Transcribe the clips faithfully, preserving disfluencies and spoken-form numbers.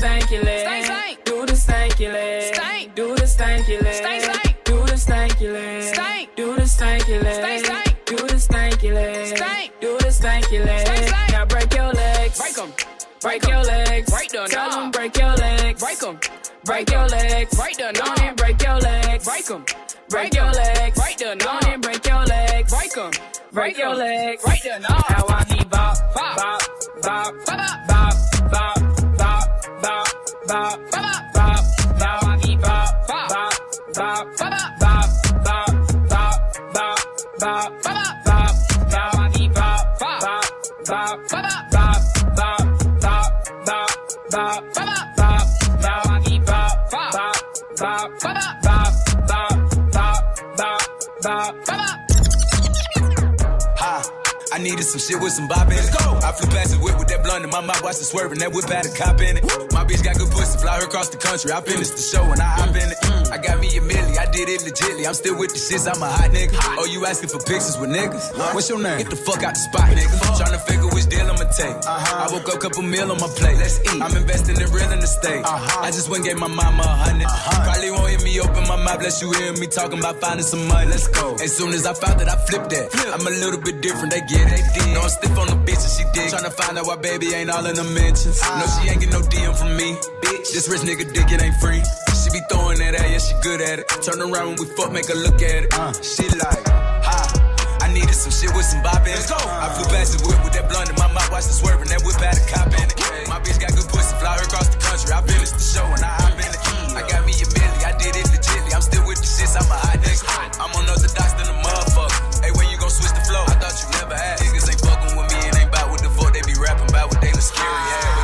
stanky leg. Do the stanky leg. Do the stanky leg. Do the stanky leg. Do the stanky leg. Do the stanky leg. Do the stanky leg. Now break your legs. Break them. Break your legs. Break them. Tell them break your legs. Break them. Break your legs. Break them. On and break your legs. Break them. Break your legs. Break them. On and break your legs. Break them. Break your legs. Break them. How I be bop, bop, bop, bop, bop, bop, bop, bop, bop, bop, bop, bop. How I be bop, bop, bop, bop, bop, bop, bop, bop, bop, bop, bop, bop. How I be bop, bop, bop, bop, bop, bop, bop, bop, bop, bop, bop, bop. How I be bop, bop, bop, bop, bop, bop, bop, bop, bop, bop. I needed some shit with some bop in it. Go. I flew past the whip with that blunt in my mouth, watched it swerving. That whip had a cop in it. My bitch got good pussy, fly her across the country. I finished the show and I hop in it. I got me a milli, I did it legitly. I'm still with the shits, I'm a hot nigga. Oh, you asking for pictures with niggas? What's your name? Get the fuck out the spot, nigga. Tryna figure which deal I'ma take. I woke up, couple meal on my plate. Let's eat. I'm investing in real estate. I just went and gave my mama a hundred. Probably won't hear me open my mouth, bless you hear me talking about finding some money. Let's go. As soon as I found that, I flipped that. I'm a little bit different, they get it. No, I'm stiff on the bitch and she dig. Tryna find out why baby ain't all in the mentions. No, she ain't get no D M from me. Bitch, this rich nigga dick, it ain't free. She be throwing that at, yeah, she good at it. Turn around when we fuck, make her look at it. Uh, she like, ha. I needed some shit with some bop in it. I flew past the whip with that blunt in my mouth, watched it swerving. That whip had a cop in it. My bitch got good pussy, fly her across the country. I finished the show and I hop in it. I got me a milli, I did it legitly. I'm still with the shits, I'm a hot nigga. I'm unorthodox than a motherfucker. Hey, when you gon' switch the flow? I thought you never asked. Niggas ain't fucking with me and ain't bout what the fuck they be rapping about, what they look scary ass.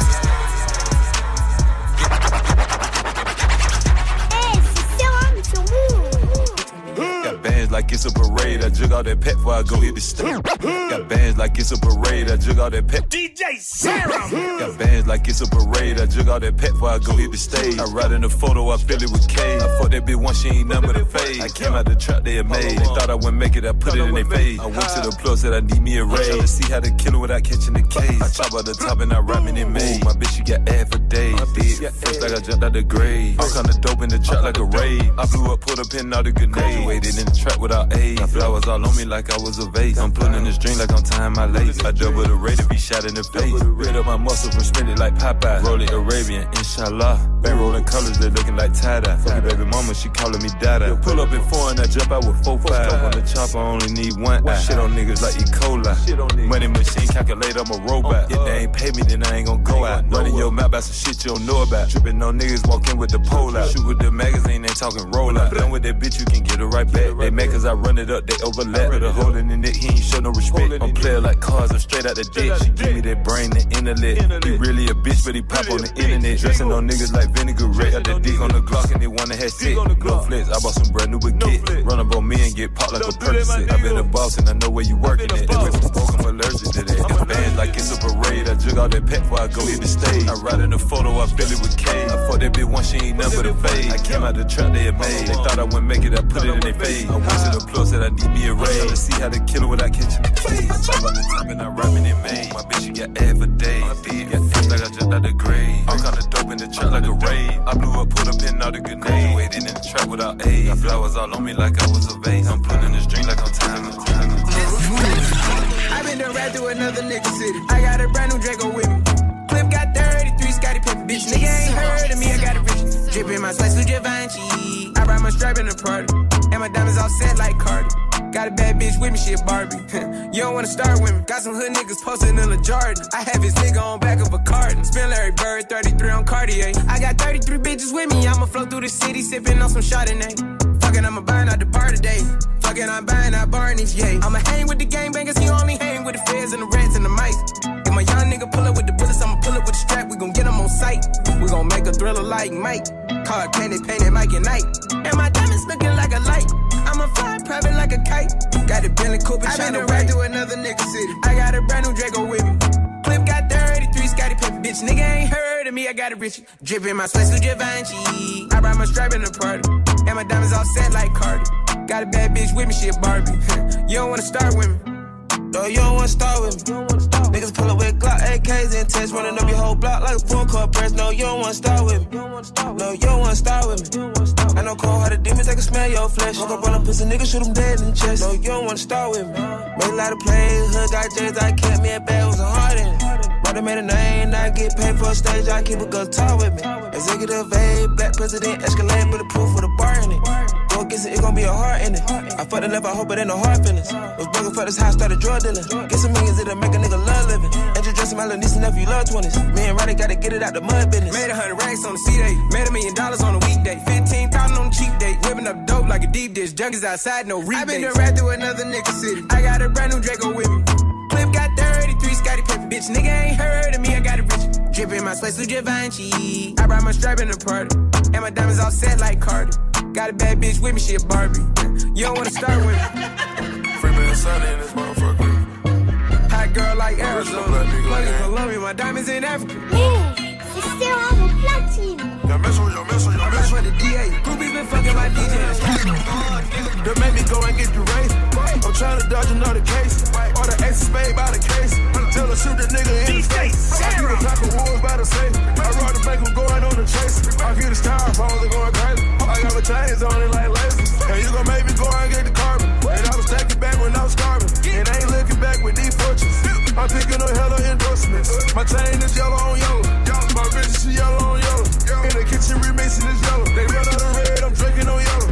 Got bands like it's a parade. I jug all that pep before I go hit the stage. Got bands like it's a parade. I jug all that pep. D J Sarah. Got bands like it's a parade. I jug all that pep before I go hit the stage. I ride in the photo, I fill it with K. I fuck that bitch once, she ain't nothing but a fade. I came out the trap they had made. They thought I wouldn't make it, I put it in their face. I went to the plug, said I need me a raise. Trying to see how to kill it without catching the case. I chop out the top and I rap it in May. My bitch, she got ass for days. Did first like I jumped out the grave. All kind of dope in the trap like a rave. I blew up, put a pin out a grenade. Waited in the trap without aid. Flowers all on me like I was a vase. I'm pulling the string like I'm tying my lace. I double the rate to be shot in the face. Rid up my muscle from spinning like Popeye. Roll it Arabian, inshallah. Bang rolling colors, they looking like tie-dye. Fuck your baby mama, she calling me dada. Pull up in foreign, I jump out with four five. On the chopper, I only need one eye. Shit on niggas like E. coli. Money machine calculate, I'm a robot. If they ain't pay me, then I ain't gon' go out. Running your mouth about some shit you don't know about. Tripping on niggas, walk in with the pole out. Shoot with the magazine, they talking roll out. Done with that bitch, you can get it right back. They make cause I run it up, they overlap. Put a hole in the neck, he ain't show no respect. I'm player like cars, I'm straight out the dick. She give me that brain, the intellect. He really a bitch, but he pop on the internet. Dressing on niggas like vinaigrette. Got the dick on the Glock and they wanna have sex. No flex, I bought some brand new baguette. Run up on me and get popped like a Percocet. I been a boss and I know where you working at. That way from broke, I'm allergic to that. Got bands like it's a parade. I jug all that pep before I go hit the stage. I ride in the photo, I fill it with K. I fuck that bitch once, she ain't nothing but a fade. I came out the trap they had made. They thought I wouldn't make it, I put it in their face. I went to the plug, said I need me a raise. Trying to see how to kill it without catching the case. I chop out the top and I rap it in May. My bitch, she got ass for days. Got things like I jumped out the grave. All kind of dope in the trap like a raid. I blew up, put a pin out a grenade. Waiting in the trap without aid. Got flowers all on me like I was a vase. I'm pulling the string like I'm tying the time. I been done rap through another nigga city. I got a brand new Draco with me. Clip got thirty-three, Scotty Pippen. Bitch, nigga ain't heard of me, I got a rich. Drippin' my slice with Givenchy. I ride my stripe in the party. And my diamonds all set like Cardi. Got a bad bitch with me, she a Barbie. You don't wanna start with me. Got some hood niggas posted in a Jordan. I have his nigga on back of a carton. Spin Larry Bird, thirty-three on Cartier. I got thirty-three bitches with me. I'ma flow through the city, sippin' on some Chardonnay. Fuckin', I'ma buying out the bar today. Fuckin', I'm buying out Barney's, yeah. I'ma hang with the gangbangers, he only hang with the feds and the rats and the mice. If my young nigga pull up with the bullets, I'ma pull up with the strap. We gon' get him on sight. We gon' make a thriller like Mike. Card candy painted Mike and Night. And my diamonds looking like a light. I'ma fly private like a kite. Got a Bentley Cooper trying to ride through another nigga city. I got a brand new Draco with me. Clip got thirty-three, Scotty Pippen. Bitch, nigga ain't heard of me, I got a rich. Drippin' my sweats with Givenchy. I ride my stripe in the party. And my diamonds all set like Cardi. Got a bad bitch with me, she a Barbie. You don't wanna start with me. No, you don't wanna start with me. Niggas pull up with Glock A Ks and tests, running up your whole block like a full-court press. No, you don't wanna start with me. No, you don't wanna start with me. I know cold-hearted demons, they can smell your flesh. Walk up on a pussy nigga, shoot them dead in the chest. No, you don't wanna start with me. Made a lot of plays, hood got J's, I kept me a bag, was a heart in it. Brother made a name, I get paid for a stage, I keep a girl talk with me. Executive A, black president, Escalade, bulletproof with a bar in it. Go get it, it gon' be a heart in it. I fucked the left, I hope it ain't no hard feelings. Was bugging for this house, started drug dealing. Get some millions, it'll make a nigga love living. Introducing my little niece and nephew, love twenties. Me and Roddy gotta get it out the mud business. Made a hundred racks on the C-Day. Made a million dollars on a weekday. Fifteen thousand on the cheap day. Whipping up dope like a deep dish. Junkies outside, no rebates. I been done rap through another nigga city. I got a brand new Draco with me. Clip got thirty-three, Scotty Pippen. Bitch, nigga ain't heard of me, I got it rich. Drippin' my space with Givenchy. I brought my stripe in the party. And my diamonds all set like Cardi. Got a bad bitch with me, she a Barbie. You don't wanna start with me. Free man Sunny in this motherfucker. Hot girl like Arizona. Money Colombia, my diamonds in Africa. Hey, c'est Serum au platine. Y'a message, y'a message, y'a message. For the D A, groupies been fucking my D Js. That made me go and get the race. I'm trying to dodge another case. Or the ace of spade by the case. Tell her shoot the nigga in the face. I get a pack of wolves by the safe. I ride the bank, I'm going on the chase. I get a styrofoam, they going crazy. I got my chains on it like lasers. And you gon' make me go and get the carbon. And I was taking back when I was starving. And I ain't looking back with these fortunes. I'm picking up hella endorsements. My chain is yellow on yellow. My bitch, she yellow on yellow. In the kitchen remixing this yellow. They run out of red, I'm drinking on yellow.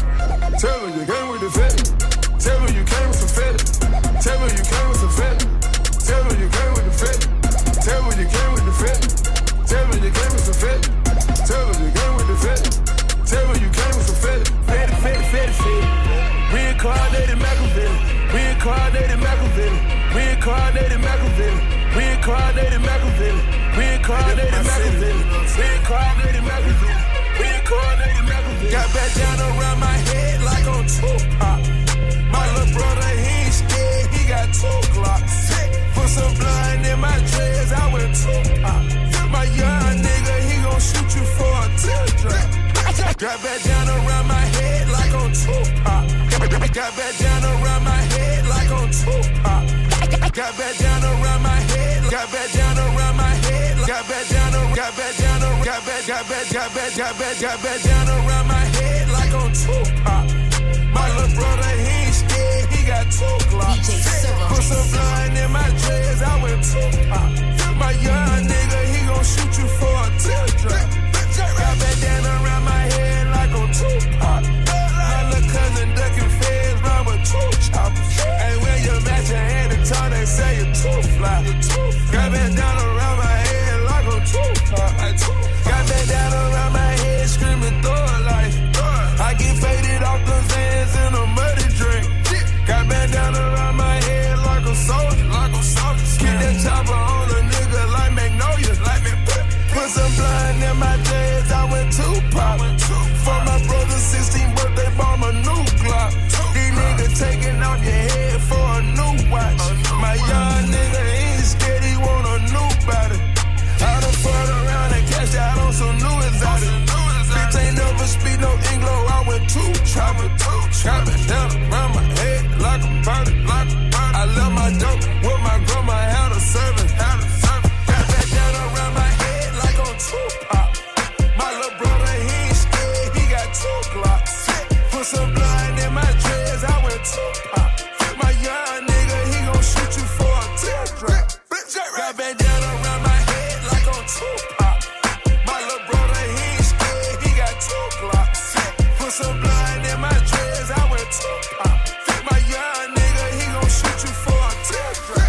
Tell me you came with the fetty. Tell me you came with some fetty. Tell me you came with some fetty. Tell me you came with the fetty. Tell me you came with the fetty. Tell me you came with some fetty. Tell me you came with the fetty. Tell me you came with some fetty. Fetty, fetty, fetty, fetty. Reincarnated Machiavelli. Reincarnated Machiavelli. Reincarnated Machiavelli. Reincarnated Machiavelli. Reincarnated Machiavelli. Reincarnated Machiavelli. Reincarnated Machiavelli. Got back down around my head like on Tupac. My little brother, he ain't scared, he got two Glocks. Put some blood in my dreads, I went Tupac. My young nigga, he gon' shoot you for a teardrop. Got back down around my head like on Tupac. Got back down around my head like on Tupac. Got back down around my head. Got back down around my head. Got back down around. Got back down around. Got back. Got back. Got back. Got back. Got back down around my head like on Tupac. My little brother, he ain't scared. He got two Glocks. Put some blood in my dreads. I went Tupac. My young nigga, he gon' shoot you for a teardrop. Got back down around my head like on Tupac. My little cousin ducking feds, run with two choppers. And when you match your hand and talk, they say you're too fly. Got back down around my head like on Tupac. Got back down around my head, screaming through a life. I get faded off the vans in a muddy drink. Got back down around my head like a soldier. Like a soldier. Keep that chopper on a nigga like Magnolia. Like me. Put some blood in my dreads, I went Tupac. For my brother's sixteenth birthday, bought a new Glock. These niggas taking off your head for a new watch. My young nigga ain't scared, he want a new body. I done fought around and cashed out on some new exotic. Bitch ain't never speak no Anglo, I went too chopper. Chopping down around my head like a party, like a party. I love my dope with my grandma, had a servant, had a servant. Got that down around my head like on Tupac. My little brother, he ain't scared, he got two Glocks. Put some blood in my dreads, I went Tupac. My young nigga, he gon' shoot you for a teardrop. Got back down around my head like on Tupac. My little brother, he ain't scared, he got two Glocks. Put some blood in my dreads, I went Tupac. My young nigga, he gon' shoot you for a teardrop.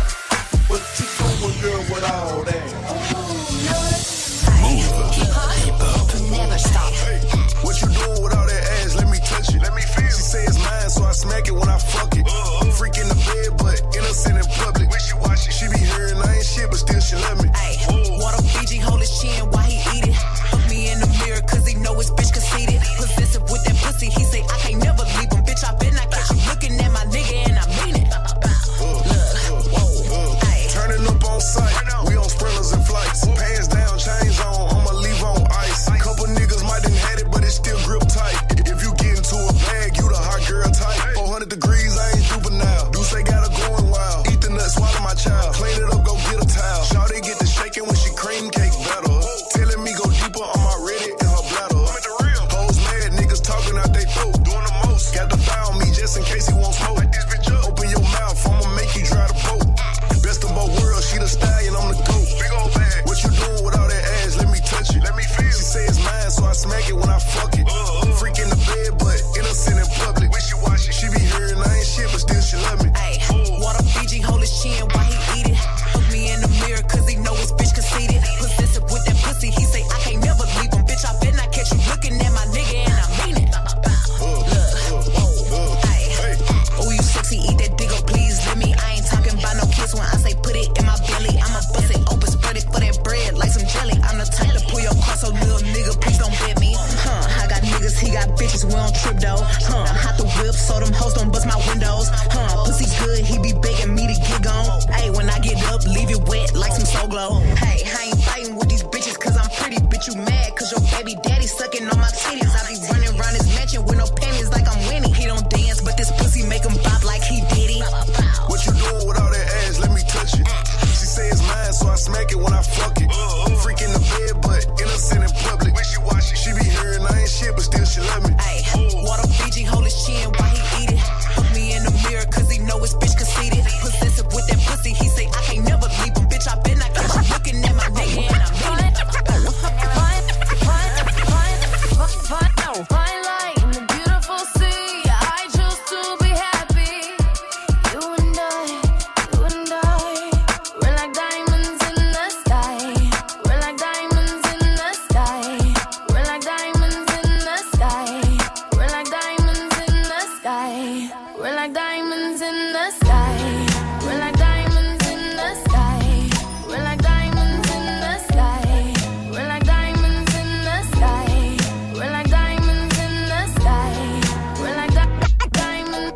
so them hoes don't bust my windows. Huh, pussy good, he be begging me to get on. Hey, when I get up, leave it wet like some Soul Glow. Hey, I ain't fighting with these bitches cause I'm pretty. Bitch, you mad cause your baby daddy sucking on my titties. I be running around his mansion with no panties like I'm winning. He don't dance, but this pussy make him bop like he did it. What you doing with all that ass? Let me touch it. She say it's mine, so I smack it when I fuck it. I'm freaking the bed, but innocent in public. When she watch it, she be hearing I ain't shit, but still she love me. Ay, water Fiji, hold his chin while he eat it. Look me in the mirror, cause he know his bitch conceited. Possessive with that pussy, he say I can't never leave him. Bitch, I been not catch you looking at my nigga and I mean it. Fine, fine, fine, fine, fine, fine light in the beautiful sea. I choose to be happy. You and I, you and I, we're like diamonds in the sky. We're like diamonds in the sky. We're like diamonds in the sky. We're like diamonds in the sky. We're like diamonds in the sky. We're like diamonds in the sky. We're like diamonds in the sky. We're like diamonds in the sky. We're like diamonds in the sky. We're like diamonds,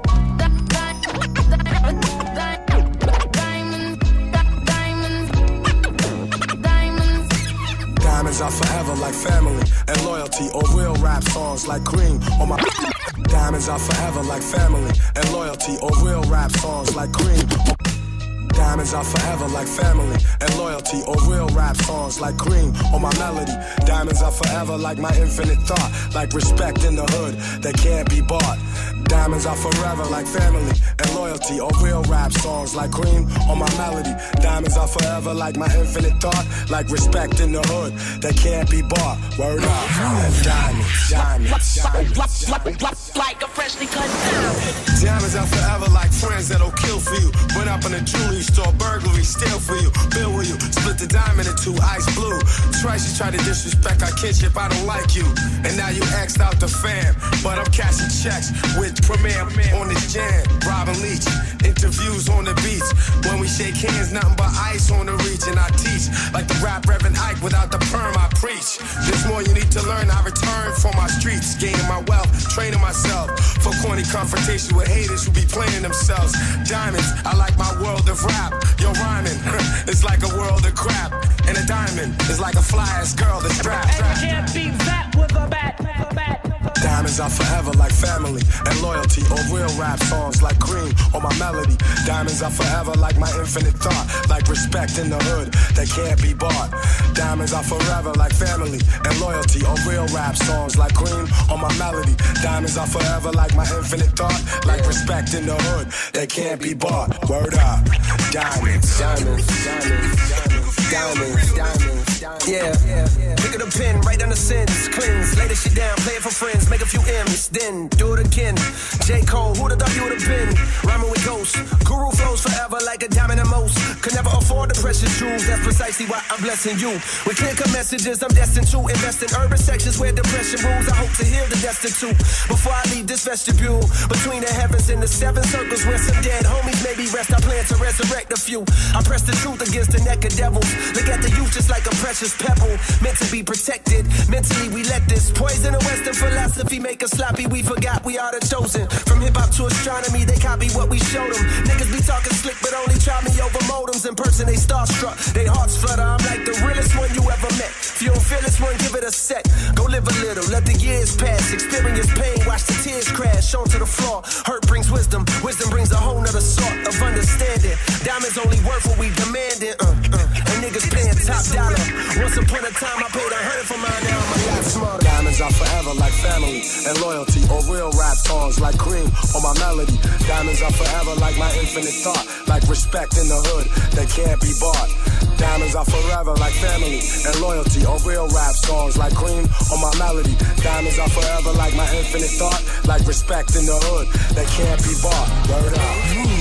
diamonds, diamonds. Diamonds are forever like family and loyalty, or real rap songs like Cream on my. Diamonds are forever like family and loyalty, or real rap songs like Cream. Diamonds are forever like family and loyalty, or real rap songs like Cream on my melody. Diamonds are forever like my infinite thought, like respect in the hood that can't be bought. Diamonds are forever like family and loyalty, or real rap songs like Cream on my melody. Diamonds are forever like my infinite thought, like respect in the hood that can't be bought. Word up. Diamonds, diamonds, diamonds. Like a freshly cut diamond. Diamonds are forever like friends that'll kill for you. Went up in a jewelry store, burglary, steal for you. Bill with you, split the diamond in two, ice blue. Twice you try to disrespect our kinship, I don't like you. And now you axed out the fam, but I'm cashing checks with Premier on this jam. Robin Leach, interviews on the beach. When we shake hands, nothing but ice on the reach. And I teach like the rap Reverend Ike, without the perm I preach. There's more you need to learn, I return from my streets. Gaining my wealth, training myself for corny confrontation with haters who be playing themselves. Diamonds, I like my world of rap. Yo, rhyming, it's like a world of crap. And a diamond is like a fly-ass girl that's strapped. And you can't beat that with a bat, with a bat. Diamonds are forever like family and loyalty, or real rap songs like Cream on my melody. Diamonds are forever like my infinite thought, like respect in the hood that can't be bought. Diamonds are forever like family and loyalty, or real rap songs like Cream on my melody. Diamonds are forever like my infinite thought, like respect in the hood that can't be bought. Word up. Diamonds, diamonds, diamonds, diamonds, diamonds, diamonds, diamonds. Yeah, pick up the pen, write down the sins, cleanse, lay this shit down, play it for friends, make a few M's, then do it again. J. Cole, who'd have thought you would've been? Rhyming with ghosts, guru flows forever like a diamond at most. Could never afford the precious jewels, that's precisely why I'm blessing you. With clear cut messages, I'm destined to invest in urban sections where depression rules. I hope to heal the destitute before I leave this vestibule. Between the heavens and the seven circles where some dead homies maybe rest, I plan to resurrect a few. I press the truth against the neck of devils. Look at the youth just like a precious pebble, meant to be protected. Mentally we let this poison of Western philosophy make us sloppy. We forgot we are the chosen. From hip hop to astronomy, they copy what we showed them. Niggas be talking slick, but only try me over modems. In person, they starstruck, they hearts flutter. I'm like the realest one you ever met. If you don't feel this one, give it a sec. Go live a little, let the years pass. Experience pain, watch the tears crash onto the floor. Hurt brings wisdom, wisdom brings a whole nother sort of understanding. Diamonds only worth what we demanding. Uh, uh, and niggas paying top dollar. Once upon a time, I paid a hundred for mine. Now I'm a lot smarter. Diamonds are forever like family and loyalty, or real rap songs like Cream on my melody. Diamonds are forever like my infinite thought, like respect in the hood that can't be bought. Diamonds are forever like family and loyalty, or real rap songs like Cream on my melody. Diamonds are forever like my infinite thought, like respect in the hood that can't be bought. Word up.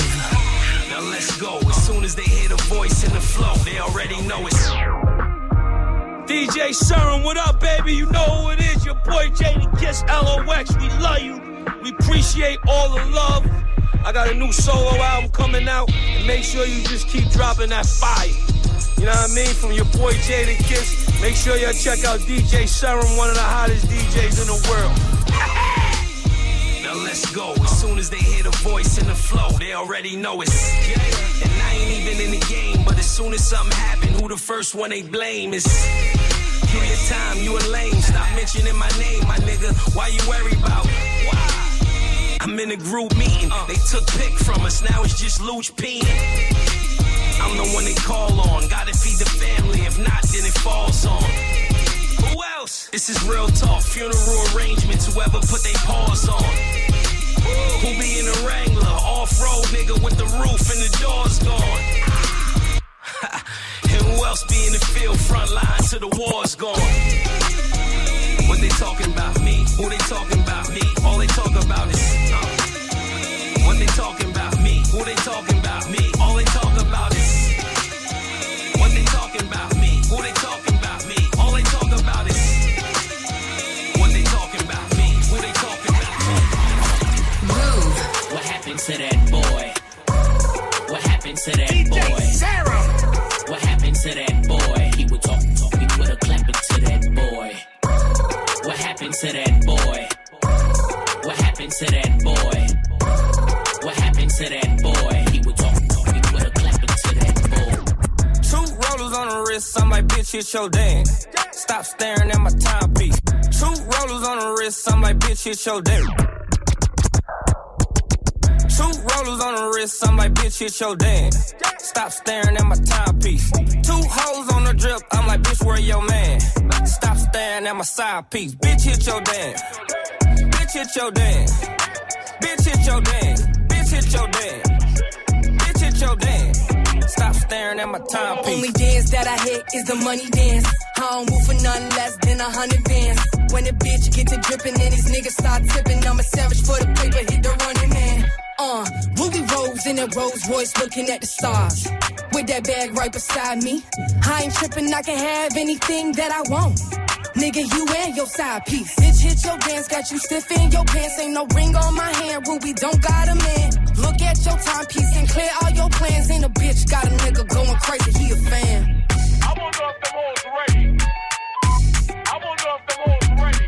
Now let's go. As soon as they hear the voice in the flow, they already know it's D J Serum. What up, baby? You know who it is. Your boy Jadakiss, L O X. We love you. We appreciate all the love. I got a new solo album coming out, and make sure you just keep dropping that fire. You know what I mean? From your boy Jadakiss. Make sure y'all check out D J Serum, one of the hottest D Js in the world. Now now let's go. As soon as they hear the voice and the flow, they already know it's yeah. And I ain't even in the game, but as soon as something happen, who the first one they blame is give your time, you a lame. Stop mentioning my name, my nigga. Why you worry about? Why? I'm in a group meeting. They took pick from us, now it's just Luch peeing. I'm the one they call on. Gotta feed the family, if not, then it falls on. Who else? This is real talk, funeral arrangements, whoever put their paws on. Who be in a Wrangler, off-road nigga with the roof and the doors gone. And who else be in the field, front line till the war's gone. What they talking about me? Who they talking about me? All they talk about is uh. What they talking about me? Who they talking about me? All they talk about is what they talking about me? Who they talking about me? All they talk about is what they talking about me? Who they talking about me? Move. What happened to that boy? What happened to that D J boy? Sarah. What happened to that boy? He would talk, talk, he would have clapping to that boy. What happened to that boy? What happened to that boy? What happened to that boy? He would talk, talk, he would have clapping to that boy. Two rollers on the wrist, I'm like, bitch, hit your dance. Stop staring at my timepiece. Two rollers on the wrist, I'm like, bitch, hit your dance. Two rollers on the wrist, I'm like, bitch, hit your dance. Stop staring at my timepiece. Two hoes on the drip, I'm like, bitch, where your man? Stop staring at my side piece. Bitch, hit your dance. Bitch, hit your dance. Bitch, hit your dance. Bitch, hit your dance. Bitch, hit your dance. Stop staring at my timepiece. Only dance that I hit is the money dance. I don't move for nothing less than a hundred bands. When a bitch get to dripping and these niggas start tipping, I'm a savage for the paper, hit the running man. Uh, Ruby Rose in a Rolls Royce looking at the stars. With that bag right beside me. I ain't tripping, I can have anything that I want. Nigga, you and your side piece. Bitch, hit your dance, got you stiff in your pants. Ain't no ring on my hand, Ruby don't got a man. Look at your timepiece and clear all your plans. Ain't a bitch got a nigga going crazy, he a fan. I wonder if them hoes ready. I wonder if them hoes ready.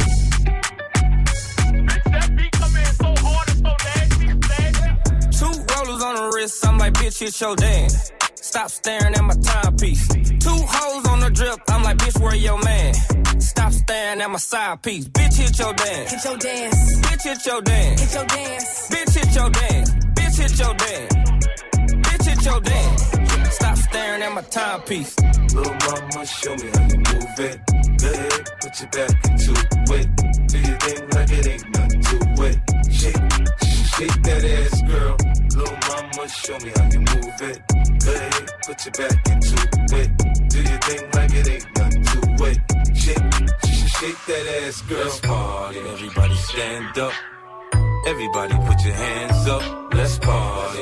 Bitch, that beat come in so hard and so nasty. Two rollers on the wrist, I'm like, bitch, hit your dance. Stop staring at my timepiece. Two hoes on the drip, I'm like, bitch, where your man? Stop staring at my side piece. Bitch, hit your dance. Hit your dance. Bitch, hit your dance. Hit your dance. Bitch, hit your dance. Bitch, hit your dance. Bitch, hit your dance. Stop staring at my timepiece. Little mama, show me how you move it. Go ahead, put your back into it. Do your thing like it ain't nothing to it. Shake, shake that ass, girl. Little mama, show me how you move it. Go ahead, put your back into it. Do your thing like it ain't nothing to it. Shake, shake that ass, girl. Let's party, everybody stand up. Everybody put your hands up. Let's party.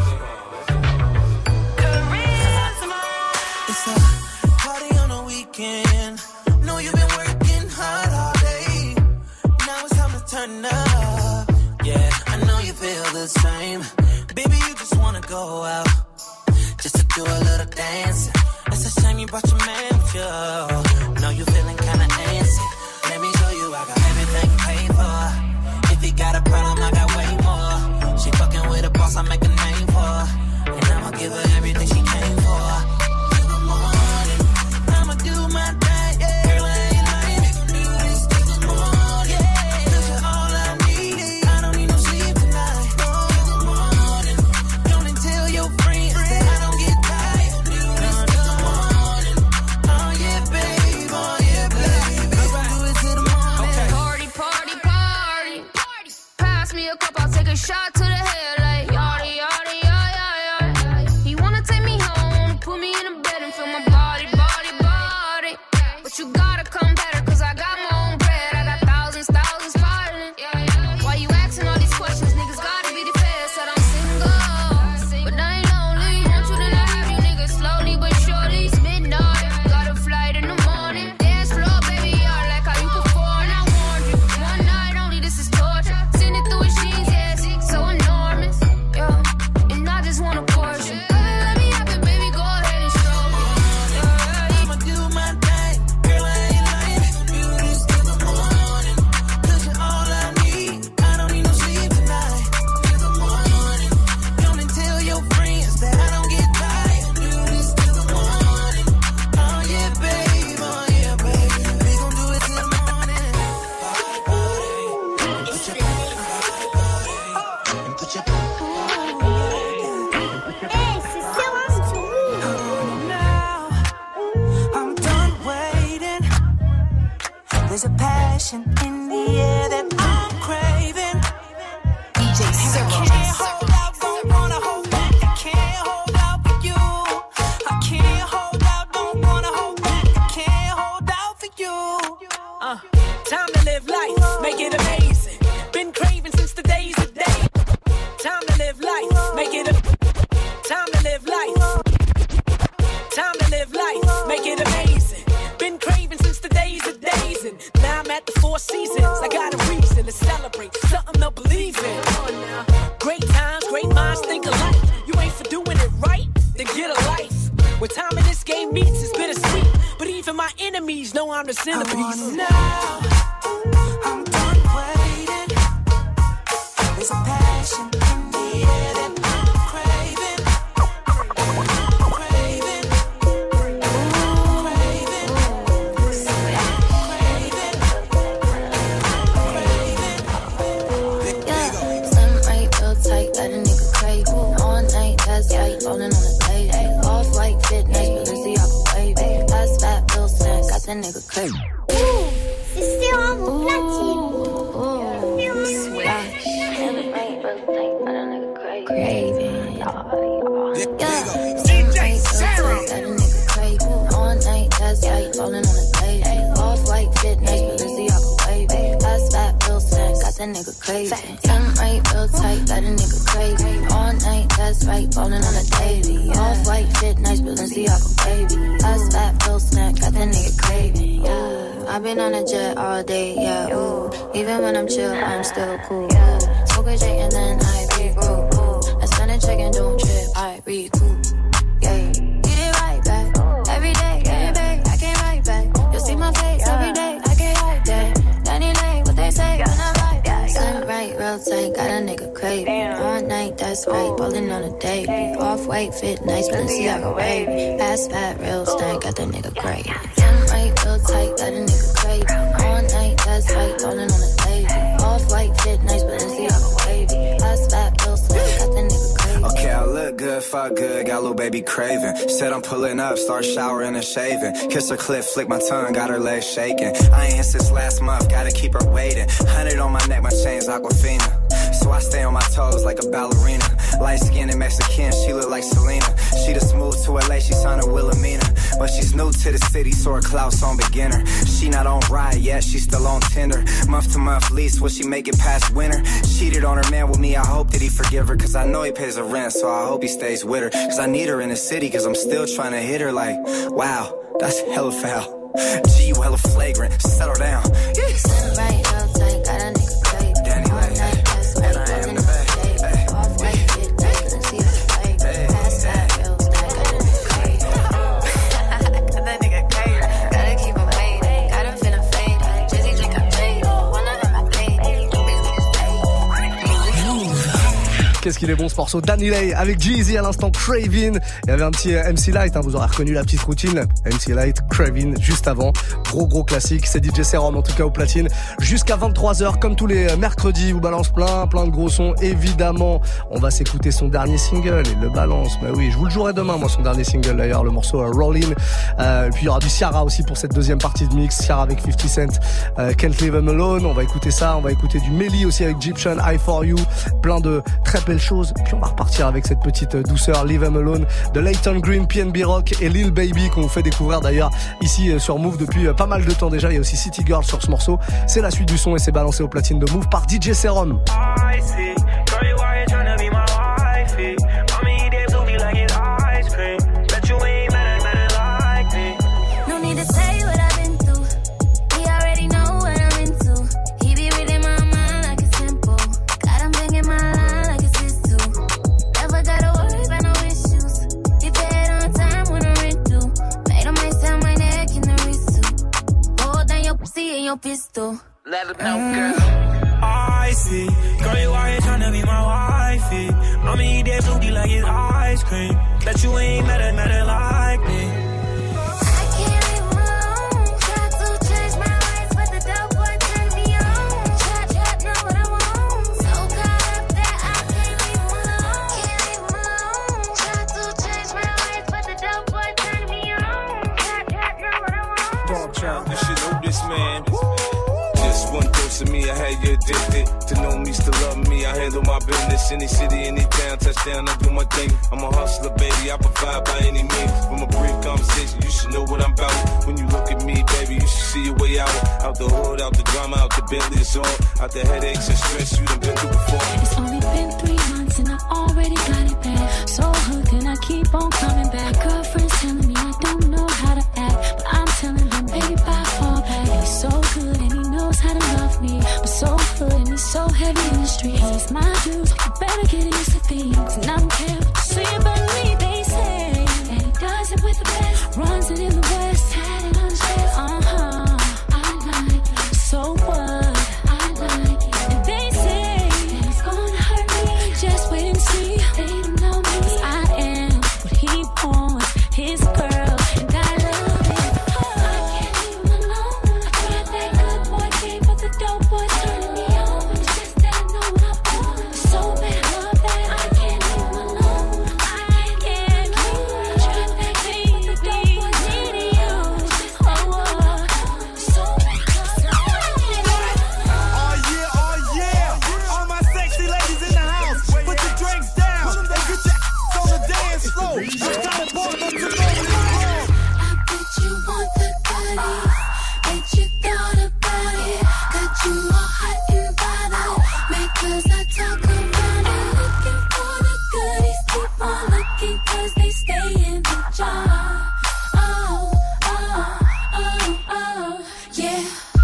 It's a party on a weekend. Know you've been working hard all day. Now it's time to turn up. Yeah, I know you feel the same. Baby, you just wanna go out just to do a little dance. It's a shame you brought your man with you. Know you feeling kinda antsy. Let me show you I got everything paid for. If you got a problem, I got way more. She fucking with a boss, I make a name for her. And I'ma give her everything she came for. In the morning, I'ma do my thing. Yeah. Girl, I ain't lying. We gon' do this till the morning. Yeah. 'Cause you're all I need. I don't need no sleep tonight. Oh, in the morning, don't tell your friends that I don't get tired. Do this till the morning. Oh yeah, babe. Oh yeah, babe. We gon' do it till the morning. Okay. Party, party, party. Pass me a cup, I'll take a shot to the head like yachty, yachty, yachty, yachty. He wanna take me home, put me in a bed and feel my body, body, body. But you gotta come better, cause I got my own bread. I got thousands, thousands piling. Why you asking all these questions? Niggas gotta be the feds, said I'm single. But I ain't lonely, want you to have you niggas slowly but surely. It's midnight, got a flight in the morning. Dance floor, baby, yard like how you perform. I warned you, one night only, this is torture. Send it through his jeans, yeah, so enormous. Yeah, and I just want a portion. Let me have it, baby, go ahead and show me. Yeah, I'ma do my thing. Girl, I ain't lying. There's a passion in the air that I'm craving. D J Cyril. I can't hold out, don't wanna hold back. I can't hold out for you. I can't hold out, don't wanna hold back. I can't hold out for you. Uh, time to live life, make it amazing. Been craving since the days of day. Time to live life, make it a. Time to live life. Time to live life, make it amazing. Been craving since the days of days, and now I'm at the Four Seasons. I got a reason to celebrate, something to believe in. Great times, great minds think alike. You ain't for doing it right, then get a life. When time in this game meets, it's bittersweet. But even my enemies know I'm the centerpiece. Now, I'm done waiting. There's a passion in the air that I'm craving. Craving. Got a nigga crazy all night, that's right, rolling on the lady. Off-white fit, nice, Balenciaga wavy. That's fat, Bill Snack, got that nigga crazy. Ouh, c'est sérum au platine. Craving, yeah. D J Sarah. Got a nigga crazy all night, that's right, rolling on the lady. Off-white fit, nice, Balenciaga wavy. That's fat, Bill Snack, got that nigga crazy. Something right, real tight, got a nigga crazy. All night, that's right, falling on a daily. Off-white fit, nice, Balenciaga baby. That's fat, Bill Snack, got that nigga craving, yeah. I've been on a jet all day, yeah, ooh. Even when I'm chill, I'm still cool, yeah. Smoke a J and then I regroup, ooh. I spend a check and don't trip, I recoup, yeah. Get it right back, every day, getting back, I can't write back. You'll see my face every day, I can't hide that. Danny Lane, what they say, when I write back. Slim right, real tight, got a nigga craving. All night, that's right, ballin' on a day. Off-white fit, nice, Balenciaga wavy. Ass fat, real stank, got that nigga craving. Slim right, real tight, got a nigga craving. All night, that's right, ballin' on a day. Off-white fit, nice, Balenciaga wavy. Ass fat, real stank, got that nigga craving. Okay, I look good, fuck good, got little baby craving. Said I'm pulling up, start showering and shaving. Kiss her clit, flick my tongue, got her legs shaking. I ain't here since last month, gotta keep her waiting. Hundred on my neck, my chain's Aquafina. So I stay on my toes like a ballerina. Light skinned and Mexican, she look like Selena. She the smooth to L A, she sounded Wilhelmina. But she's new to the city, so her clout's on beginner. She not on ride yet, she still on Tinder. Month to month lease, will she make it past winter? Cheated on her man with me, I hope that he forgive her. Cause I know he pays her rent, so I hope he stays with her. Cause I need her in the city, cause I'm still trying to hit her like, wow, that's hella foul. G, you hella flagrant, settle down. Yes. Right, real tight, got a nigga craving. Danny Lane, that's right, rolling on the day. Off-white fit, nice, Balenciaga wavy. Ass fat, real stank, got a nigga craving. Got that nigga craving, gotta keep him waiting. Got him finna fade, Jizzy drink a fade. One of them I played, Qu'est-ce qu'il est bon ce morceau, Danny Lay avec Jeezy à l'instant, Craving. Il y avait un petit M C Light, hein, vous aurez reconnu la petite routine. M C Light, Craving, juste avant. Gros gros classique, c'est D J Serum en tout cas au platine. Jusqu'à vingt-trois heures, comme tous les mercredis, vous balance plein, plein de gros sons. Évidemment, on va s'écouter son dernier single, il le balance. Mais oui, je vous le jouerai demain, moi, son dernier single d'ailleurs, le morceau uh, Rollin'. Euh, et puis il y aura du Ciara aussi pour cette deuxième partie de mix. Ciara avec fifty Cent, euh, Can't Leave Him Alone. On va écouter ça, on va écouter du Melly aussi avec Egyptian, I For You. Plein de très belles choses. Puis on va repartir avec cette petite douceur, Leave Him Alone de Layton Green, P N B Rock et Lil Baby qu'on vous fait découvrir d'ailleurs ici sur Move depuis pas mal de temps déjà. Il y a aussi City Girl sur ce morceau. C'est la suite du son et c'est balancé au platine de Move par D J Serum. Pistol. Let her know, girl. I see, girl, you out here tryna be my wifey. I'ma eat that booty like it's ice cream. Bet you ain't met a nothing like me. I can't leave him alone. Try to change my ways, but the dope boy turned me on. Try, try, know what I want. So caught up that I can't leave him alone. Can't leave him alone. Try to change my ways, but the dope boy turned me on. Try, try, know what I want. Damn, you should know this man. Just one dose of me, I had you addicted. To know me, still love me, I handle my business. Any city, any town, touchdown, I do my thing. I'm a hustler, baby, I provide by any means. From a brief conversation, you should know what I'm about. When you look at me, baby, you should see your way out. Out the hood, out the drama, out the Bentley, it's all. Out the headaches and stress you done been through before. It's only been three months and I already got it back. So hooked and I keep on coming back. Girlfriend's telling me I don't know how to act, but I'm telling them, baby, I fall back. He's so good and he knows how to love me, but so good and he's so heavy in the streets. He's my juice, you better get used to things. And I don't care what you say about me, they say that he does it with the best. Runs it in the west, had it on his chest. Uh-huh, I like it. So what? I like it. And they say that he's gonna hurt me. Just wait and see. They don't know me. 'Cause I am what he wants, his girl, and I love it. I can't leave him alone. I tried that good boy game, but the dope boy's turning me on. But it's just that I know what I want. So bad, love that. I can't leave him alone. I can't keep I tried that game, but the dope boy's needing you. Oh, oh. So bad, Oh yeah, oh yeah. All my sexy ladies in the house, put your drinks down and get your ass on the dance floor. It's time for them to know what it's called. I bet you want the goodies. Bet you thought about it. Got you all hot and bothered. Makers I talk around it. Looking for the goodies. Keep on looking 'cause they stay in the jar. Oh, oh, oh, oh, yeah.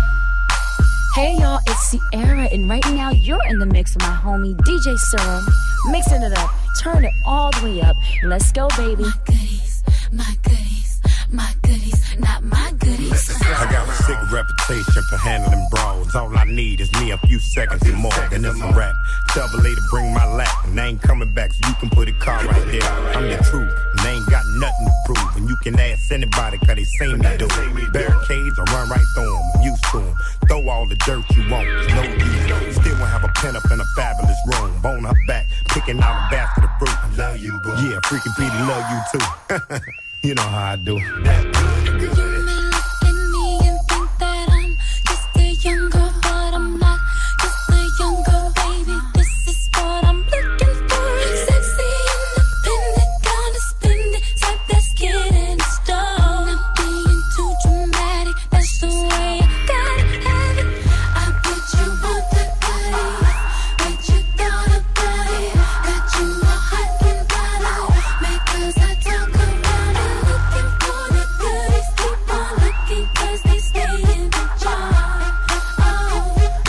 Hey y'all, it's Sierra, and right now you're in the mix with my homie D J Serum. Mixing it up, turn it all the way up. Let's go, baby. My goodies, my goodies, my goodies, not my goodies. I got a sick reputation for handling brawls. All I need is me a few seconds and more, and it's a rap. Tell the lady bring my lap, and I ain't coming back, so you can put a car right there. I'm the truth, and they ain't got nothing to prove. And you can ask anybody, 'cause they seen me do it. Barricades, I run right through them, I'm used to them. Throw all the dirt you want, there's no use. Still won't have a pen up in a fabulous room. Bone her back, picking out a basket of fruit. I love you, boo. Yeah, freaking Petey love you too. You know how I do. You may look at me and think that I'm just a young girl, but I'm not just a young girl, baby. This is what I'm looking for. Sexy, independent, gonna spend it. Type that's getting started. Not being too dramatic, that's the way I gotta have it. I bet you want the goodies. Bet you thought about it. Got you all hot and bothered. Makers I talk around it. Looking for the goodies. Keep on looking 'cause they stay in the jar. Oh, oh,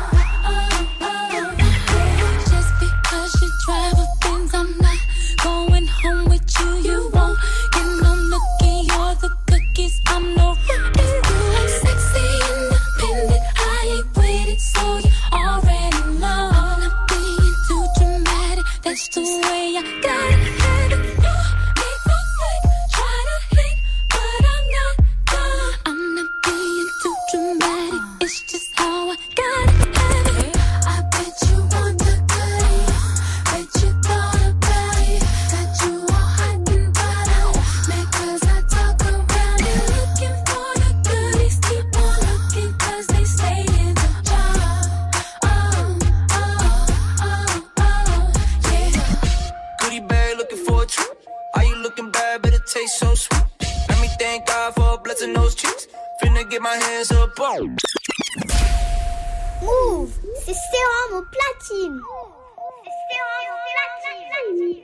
oh, oh. Just because you drive a Benz, I'm not going home with you. You won't get no nookie. You're the cookies. I'm no rookie. I'm sexy, independent. I ain't waited, so you already know. I'm not being too dramatic. That's the way I gotta have it. Make no fake, try to hit, but I'm not done. I'm not being too dramatic. It's just how I gotta have it. I bet you want the goodies. Bet you thought about it. Got you all hot and bothered. Makers I talk around it. Looking for the goodies. Keep on looking 'cause they stay in the jar. Oh, oh, oh, oh, yeah. Goodie bag looking for a treat. Are you looking bad, but it tastes so sweet? Let me thank God for blessing those cheeks. Finna get my hands up on. Move, c'est Serum au platine. C'est Serum au platine.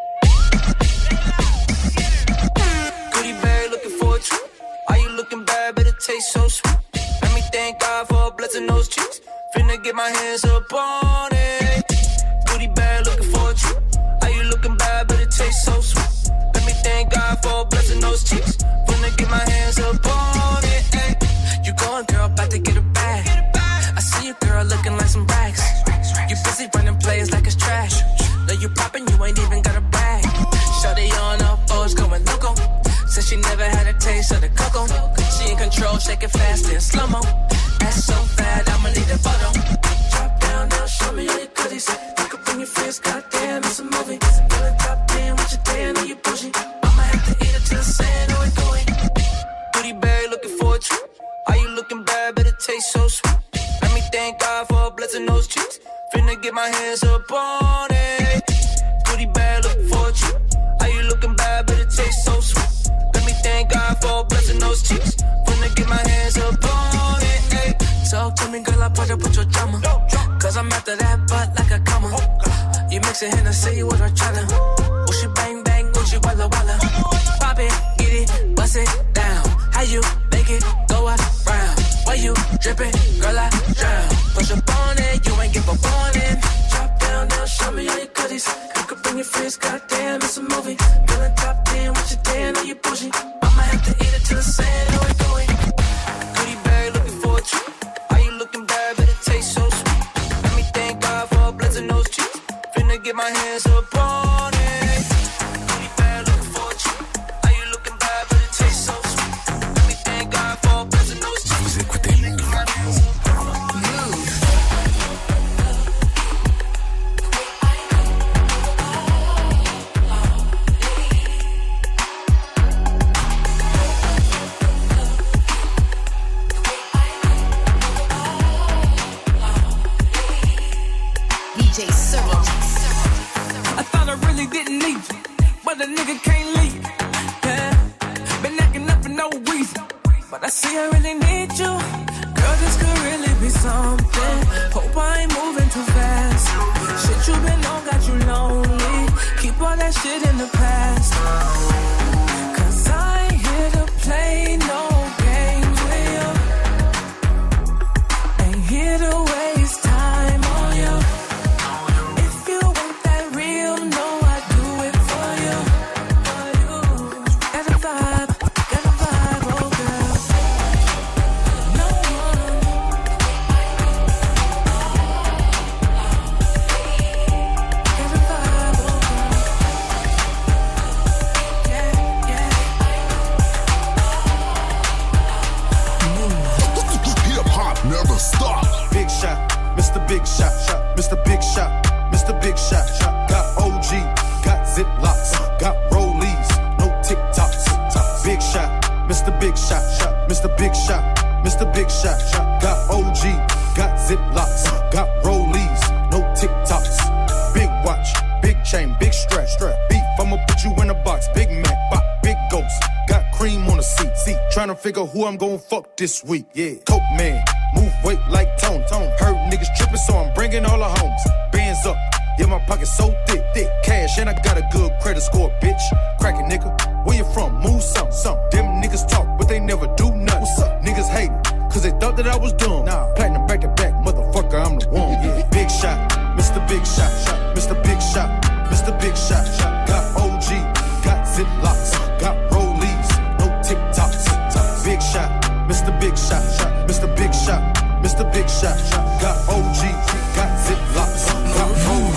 Goodie bag looking for a treat. Are you looking bad, but it tastes so sweet? Let me thank God for blessing those cheeks. Finna get my hands up on it. Goodie bag looking for a treat. Are you looking bad, but it tastes so sweet? Let me thank God for blessing those cheeks. Finna get my hands up on it. Ay. You going, girl, about to get a bag. I see you, girl, looking like some racks. You busy running plays like it's trash. Now you popping, you ain't even got a brag. Shawty on up, O's going loco. Said she never had a taste of the cocoa. She in control, shake it fast in slow-mo. That's so bad, I'ma need a photo. Drop down, now show me all your goodies. Look up in your face, goddamn, it's a movie. Girl, drop down, what you damn, are you bougie? I'ma have to eat it till the sand, oh, it going. Booty bag looking for a treat. taste so sweet. Let me thank God for blessing those cheeks. Finna get my hands up on it. Goodie bag looking for a treat. How you looking bad, but it tastes so sweet. Let me thank God for blessing those cheeks. Finna get my hands up on it. Ay. Talk to me, girl, I put up with your drama. Cause I'm after that butt like a comma. You mix it Hennessy with a chana. Oh, she bang bang, oh, she walla walla. Pop it, get it, bust it down. How you make it go around? Why you dripping, girl, I drown. Push up on it, you ain't give a warning. Drop down, now show me all your goodies. You could bring your friends, goddamn, it's a movie. Feeling top ten, what you damn, know you bougie. I'ma have to eat it till the sand, know it going. Goodie bag looking for a treat. How you looking bad, but it tastes so sweet. Let me thank God for blessing those cheeks. Finna get my hands up on it. Goodie bag looking for a treat. How you looking bad, but it tastes so sweet. Let me thank God for blessing those cheeks. Vous écoutez I thought I really didn't need you, but a nigga can't leave. Yeah. Been acting up for no reason, but I see I really need you. Girl, this could really be something. Hope I ain't moving too fast. Shit you been on got you lonely. Keep all that shit in the past. Cause I ain't here to play no games with you. Ain't here to waste time on you. Big shot, shot, Mister Big Shot, Mister Big Shot, shot. Got O G, got Ziplocs, got Rollies, no TikToks. Big shot, Mister Big Shot, shot, Mister Big Shot, Mister Big Shot, shot. Got O G, got Ziplocs, got Rollies, no TikToks. Big watch, big chain, big strap, strap. Beef, I'ma put you in a box. Big Mac, bop, big ghost. Got cream on the seat, seat. Tryna figure who I'm gon' fuck this week. Yeah, Coke man. Move weight like Tone, Tone. Heard niggas trippin', so I'm bringing all the homes. Bands up, yeah, my pocket's so thick, thick. Cash, and I got a good credit score, bitch. Crack it, nigga. Where you from? Move some, some. Them niggas talk, but they never do nothing. What's up? Niggas hate it, cause they thought that I was dumb. Nah, platinum back to back, motherfucker, I'm the one. Yeah. Big shot, Mister Big Shot, shot. Mister Big Shot, Mister Big Shot, shot. Got O G, got Ziplocs, got Rollies, no TikToks. Big shot, Mister Big Shot, shot. Mister Big Shot, Mister Big Shot, shot. Got O G, got Ziplocs, got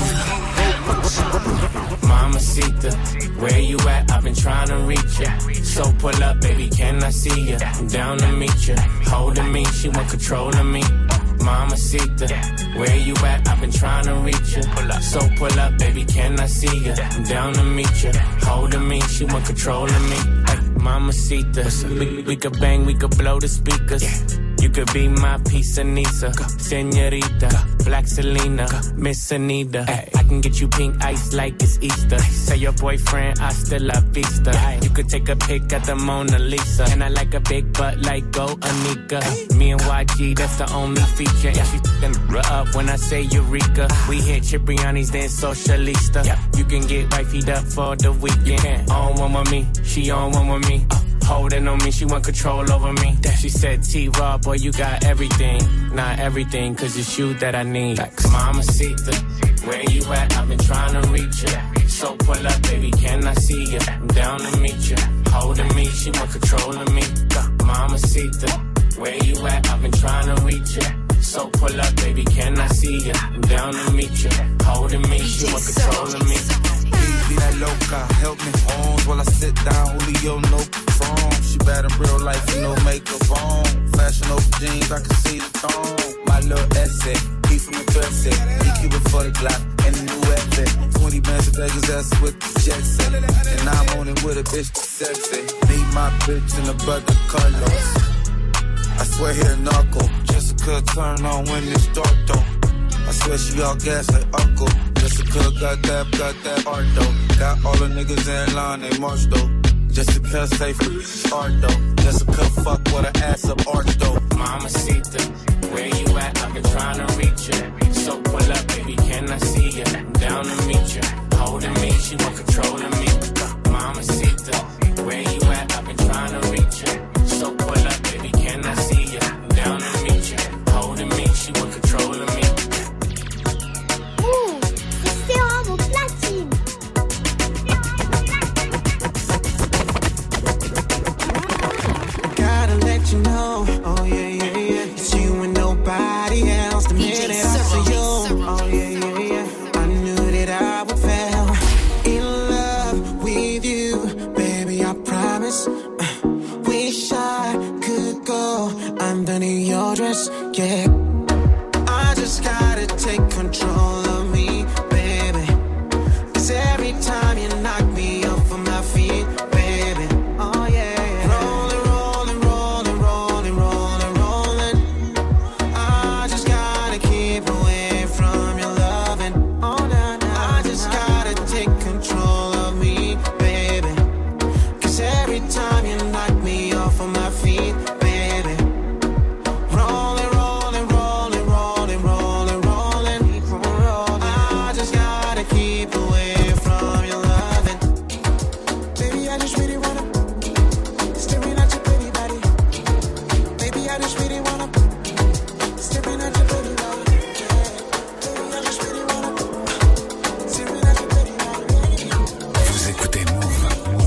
Rollies. Mamacita, where you at? I've been trying to reach ya. So pull up, baby, can I see ya? I'm down to meet ya. Holding me, she want control of me. Mamacita, where you at? I've been trying to reach ya. So pull up, baby, can I see ya? I'm down to meet ya. Holding me, she want control of me. Ay, Mamacita, we, we could bang, we could blow the speakers. You could be my piece of Nisa, Senorita, Black Selena, Miss Anita. Ay, I can get you pink ice like it's Easter. Say your boyfriend, hasta la vista. You could take a pic at the Mona Lisa. And I like a big butt like Go Anika. Me and Y G, that's the only feature. And she f***ing up when I say Eureka. We hit Cipriani's, then Socialista. You can get wifey'd up for the weekend. On one with me, she on one with me. Holding on me, she want control over me. She said, T-Raw, boy, you got everything. Not everything, cause it's you that I need. Mamacita, where you at? I've been trying to reach ya. So pull up, baby, can I see ya? I'm down to meet ya. Holding me, she want control of me. Mamacita, where you at? I've been trying to reach ya. So pull up, baby, can I see ya? I'm down to meet ya. Holding me, she want control of me. Be that loca, help me on while I sit down. Julio, no phone. She bad in real life, with no makeup on. Fashion over jeans, I can see the tone. My little essay, he from the third he keep it for the Glock and the new effort. Twenty bands of Vegas, that's with the jet set. And I'm on it with a bitch that's sexy. Need my bitch in the brother colors. I swear here narco, just Jessica turn on when it's dark though. I swear she all gas like Uncle. Jessica got that, got that art though. Got all the niggas in line, they march though. Jessica safe for art though. Jessica fuck with her ass up art though. Mamacita, where you at? I've been trying to reach you. So pull up, baby, can I see you? I'm down to meet you. Holding me, she want controlling me. Mamacita, where you at? I've been trying to reach you. So pull up, baby, can I see you? I'm down to meet you. Holding me, she want controlling me. Ouh, c'est Serum au platine. Gotta let you know, oh yeah, yeah, yeah. It's you and nobody else. The minute I see you, oh yeah, yeah, yeah. I knew that I would fail in love with you, baby. I promise. Uh, wish I could go underneath your dress, yeah. I just gotta take control of me, baby. 'Cause every time you knock me off of my feet, baby, oh yeah. Rolling, rolling, rolling, rolling, rolling, rolling. I just gotta keep away from your loving, oh nah, nah. I just gotta take control of me, baby. 'Cause every time you knock me off of my feet, baby. Rolling, rolling, rolling, rolling, rolling, rolling, rolling. I just gotta keep away from your loving. Baby, I just really wanna staring at your pretty body. Baby, I just really wanna staring at your pretty body. Baby, I just really wanna staring at your pretty body. Vous écoutez Move.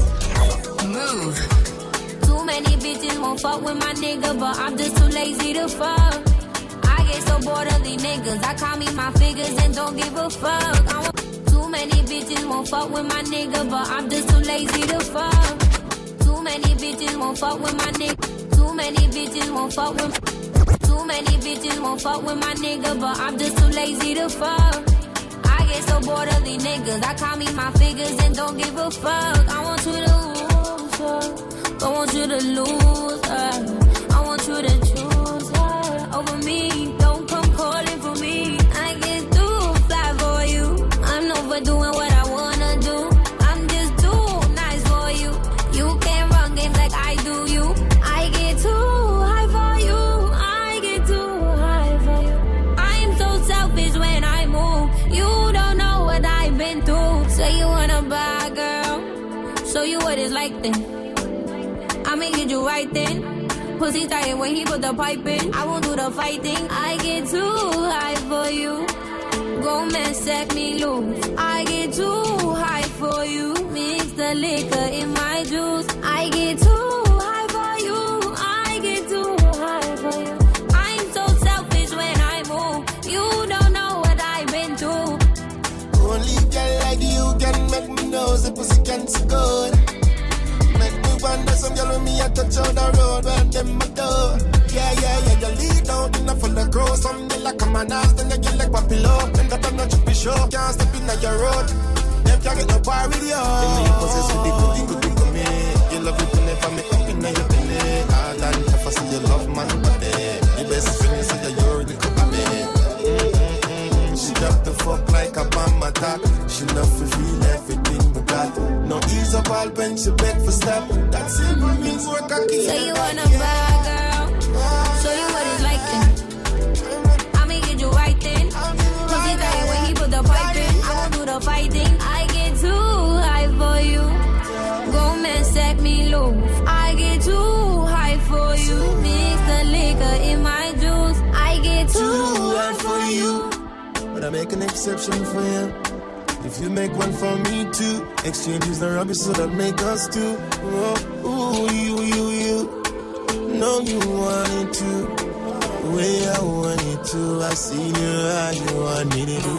Move. Too many bitches won't fuck with my nigga, but I'm just too lazy to fuck. I get so bored of these niggas. I call me my figures and don't give a fuck. I want too many bitches won't fuck with my nigga, but I'm just too lazy to fuck. Too many bitches won't fuck with my nigga. Too many bitches won't fuck with. Too many bitches won't fuck with my nigga, but I'm just too lazy to fuck. I get so bored of these niggas. I call me my figures and don't give a fuck. I want you to lose her. I want you to lose her. I want you to choose her over me. Don't come calling for me. I get too fly for you. I'm overdoing what I wanna do. I'm just too nice for you. You can't run games like I do you. I get too high for you. I get too high for you. I'm so selfish when I move. You don't know what I've been through. Say you wanna buy, girl. Show you what it's like then. I'ma get you right then. Pussy tight when he put the pipe in. I won't do the fighting. I get too high for you. Go man, set me loose. I get too high for you. Mix the liquor in my juice. I get too high for you. I get too high for you. I'm so selfish when I move. You don't know what I've been through. Only girl like you can make me know the pussy can so good. Make me wonder some girl with me a touch on the road when them a do. Yeah, yeah, yeah, you lead out in a full of crow. Some girl like come and ask, then you get like Papillo. Then that I'm not trippy show, can't step in your road. Them can't get no bar with you. Then you possess with the good thing, good thing to me. You love it whenever me up in your belly. Hard and tough, I see you love man body. The best friend is that you're the cup of me. She drop the fuck like a bomb attack. She love to feel everything we got. No ease up all when she beg for step. That simple means work a key. Say you wanna buy, girl. Show you what it's like then. I'ma get you right then. Pussy tight when he put the pipe in. I won't do the fighting. I get too high for you. Go man, set me loose. I get too high for you. Mix the liquor in my juice. I get too high for you. But I make an exception for you. If you make one for me too, exchange is the rubbish so that make us two. Oh, ooh, you, you, you. Know you want it to. The way I want it to. I see your eyes, you want me to do.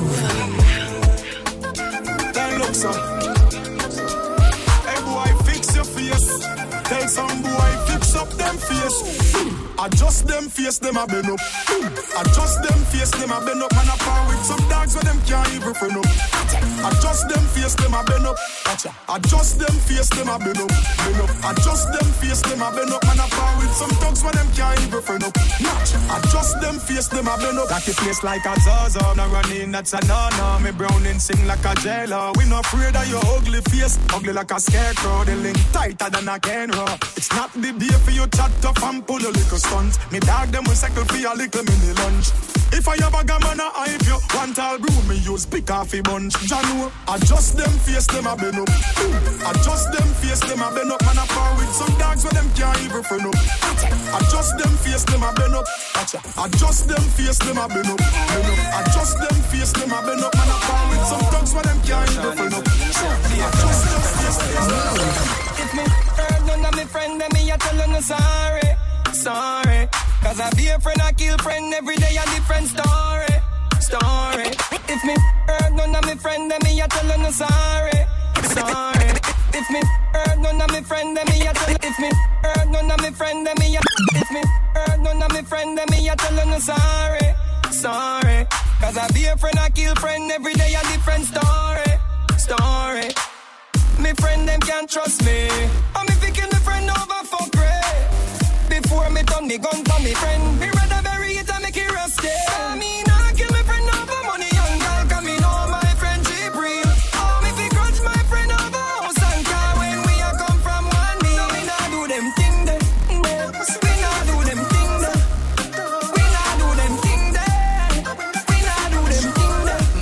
Then look some. Hey boy, fix your face. Tell some boy, fix up them face. Adjust them face, them a bend up. Adjust them face, them a bend up. Man a par with some dogs where them can't even friend up. Adjust them face, them a bend up. Adjust them face, them a bend up. Bend up. Adjust them face, them a bend up. Man a par with some dogs where them can't even friend up. Notch, adjust them face, them a bend up. Got the place like a Zaza, now running, that's a no-no. Me browning sing like a jailer. We not afraid of your ugly face, ugly like a scarecrow. The link tighter than a Kenra. It's not the day for you chat up and pull a little stunt. Me dog them will cycle for a little mini lunch. If I have a gammon a hype you, one tall broom me use pick off a bunch. Janu, adjust them face, them a bend up. Adjust them face, them a bend up. Man a par with some dogs where them can't even friend up. Adjust them face, them a bend up. Adjust them face, them a bend up. Adjust them face, them a bend up. Man a par with some dogs where them can't even friend up. Adjust them face, them a bend up. If me hurt none of me friend, then me a tellin' no sorry, sorry. Cause I be a friend, I kill friend, every day a different story, story. If me hurt none of me friend, then me a tellin' no sorry, sorry. If me hurt none of me friend, then me a tell. If me hurt none of me friend, then me a. If me hurt none of me friend, then me a tellin' no sorry, sorry. Cause I be a friend, I kill friend, every day a different story, story. Me friend them can't trust me. I'm me picking the friend over for great. Before me turn the gun for me friend, me rather bury it and make it rusty. I mean I kill me friend over money, young girl, cause me know my friendship real. Oh me fi grudge my friend over house and car when we a come from one meal. No, we not do them thing there. We not do them thing there. We not do them thing there. We not do them thing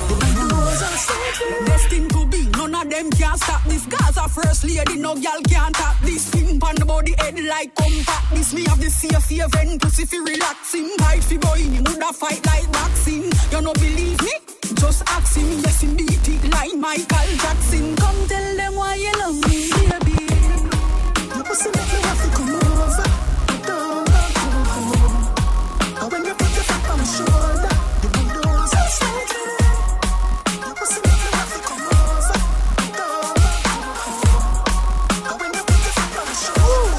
there. Destined to be, none of them can stop this. Gaza first lady, no girl can't tap this. Thing pan about the head like compact. This me have the safe event, pussy fi relaxing. Fight fi go in, woulda fight like boxing. You no believe me? Just ask him, yes him beat it like Michael Jackson. Come tell them why you love me, baby. You pussy make me have to come over. Don't go. And when you put your foot on my shoulder, the windows are sliding. You pussy make me have to come over. Don't go. And when you put your foot on my shoulder.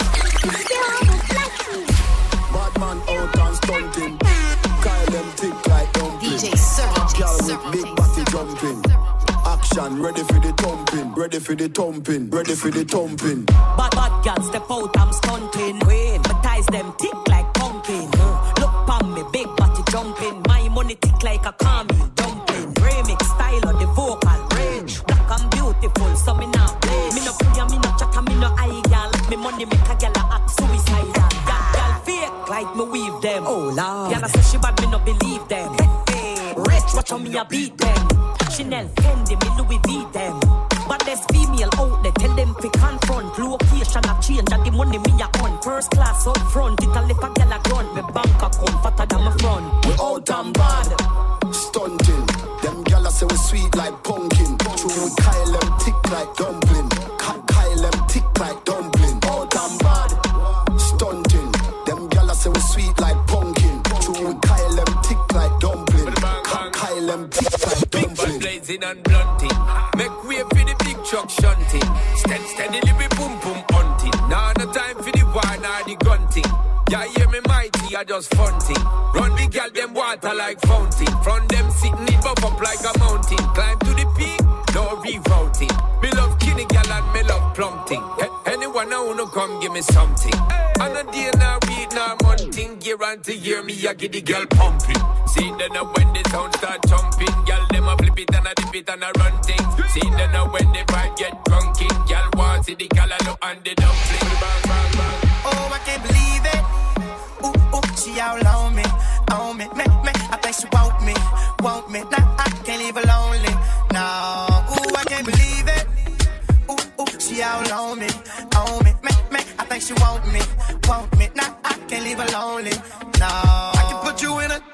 Bad man out and stunting. Kyle them thick like dumpling. D J Serge, Girl with big body jumping. Action, ready for the thumping. Ready for the thumping. Ready for the thumping. Bad bad girl step out, I'm stunting. Queen, my ties them tick like pumping. Uh, look pon me, big body jumping. My money tick like a caramel dumpling. Remix style of the vocal range. Black and beautiful, so me not play. Me no play, me no chat, me no eye girl. Me money make a girl act suicidal. Girl fake like me weave them. Oh Lord, girl say she bad, me no believe them. Hey, hey. Rich, watch how me a beat them. Chanel, Fendi, me Louis V them. But there's female out there, tell them fi confront. Location a change, and the money me a on. First class up front, it a lip a gyal a grunt. Me bank account fatter than my front. We out and bad, stunting. Them gyal a say we sweet like pumpkin. True, we Kyle them thick like dumpling. Kyle them thick like dumpling. Out and bad, stunting. Them gyal a say we sweet like pumpkin. True, we Kyle them thick like dumpling. Kyle them thick like dumpling. Blazing and blunting. Make way for the big truck shunting. Steady, steadily we boom boom hunting. Now no time for the war, now the gunting. Yeah, hear me mighty, I just funting. Run the gal them water like fountain. From them sitting it buff up like a mountain. Climb to the peak, no rerouting. Me love kinny gal and me love plumping. Hey, anyone I wanna come give me something. And a day now weed now monthing. Year on to year me I get the girl pumping. See then now when the sound start jumping, gal them a flip it and a dip it and a run things. See then now when the vibe get drunken, gal want see the callaloo and the dumpling. Bang bang bang. Oh, I can't believe it. Ooh, ooh, she all on me, on me, me, me. I think she want me, want me. Nah, I can't leave her lonely. No, ooh, I can't believe it. Ooh, ooh, she all on me, on me, me, me. I think she want me, want me. Nah, I can't leave her lonely. No, I can put you in a